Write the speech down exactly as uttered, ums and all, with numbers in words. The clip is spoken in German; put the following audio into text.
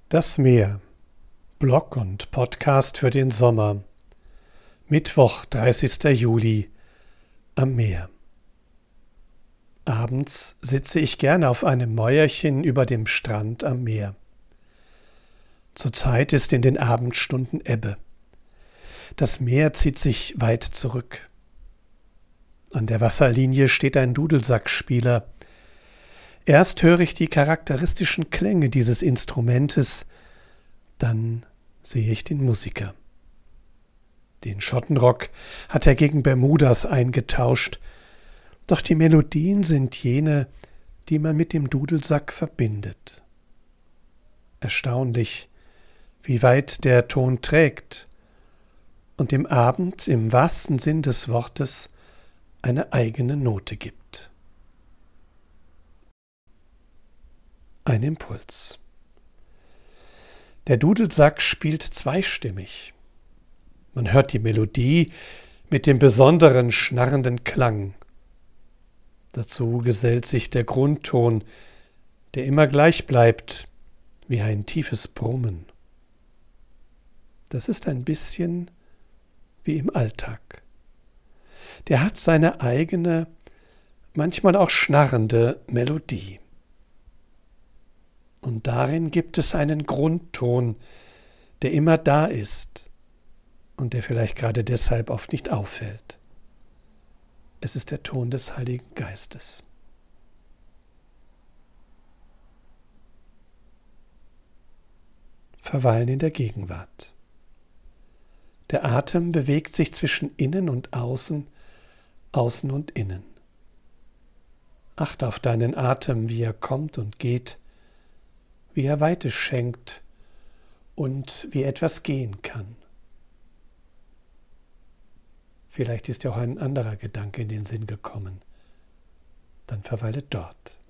Das Meer. Blog und Podcast für den Sommer. Mittwoch, dreißigster Juli. Am Meer. Abends sitze ich gerne auf einem Mäuerchen über dem Strand am Meer. Zurzeit ist in den Abendstunden Ebbe. Das Meer zieht sich weit zurück. An der Wasserlinie steht ein Dudelsackspieler. Erst höre ich die charakteristischen Klänge dieses Instrumentes, dann sehe ich den Musiker. Den Schottenrock hat er gegen Bermudas eingetauscht, doch die Melodien sind jene, die man mit dem Dudelsack verbindet. Erstaunlich, wie weit der Ton trägt und dem Abend im wahrsten Sinn des Wortes eine eigene Note gibt. Ein Impuls. Der Dudelsack spielt zweistimmig. Man hört die Melodie mit dem besonderen schnarrenden Klang. Dazu gesellt sich der Grundton, der immer gleich bleibt, wie ein tiefes Brummen. Das ist ein bisschen wie im Alltag. Der hat seine eigene, manchmal auch schnarrende Melodie. Und darin gibt es einen Grundton, der immer da ist und der vielleicht gerade deshalb oft nicht auffällt. Es ist der Ton des Heiligen Geistes. Verweilen in der Gegenwart. Der Atem bewegt sich zwischen innen und außen, außen und innen. Achte auf deinen Atem, wie er kommt und geht, wie er Weite schenkt und wie etwas gehen kann. Vielleicht ist dir auch ein anderer Gedanke in den Sinn gekommen. Dann verweile dort.